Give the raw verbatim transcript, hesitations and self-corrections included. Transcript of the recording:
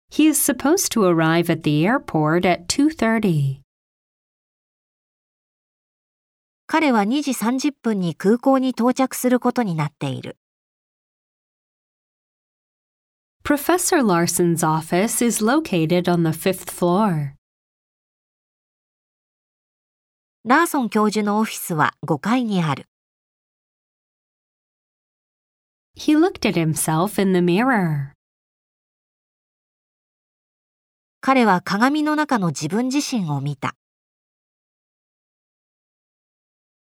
He is supposed to arrive at the airport at two thirty. 彼はにじさんじゅっぷんに空港に到着することになっている。 Professor Larson's office is located on the fifth floor. ラーソン教授のオフィスはごかいにある。 He looked at himself in the mirror. 彼は鏡の中の自分自身を見た。